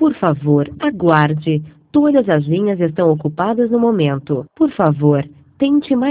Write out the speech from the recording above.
Por favor, aguarde. Todas as linhas estão ocupadas no momento. Por favor, tente mais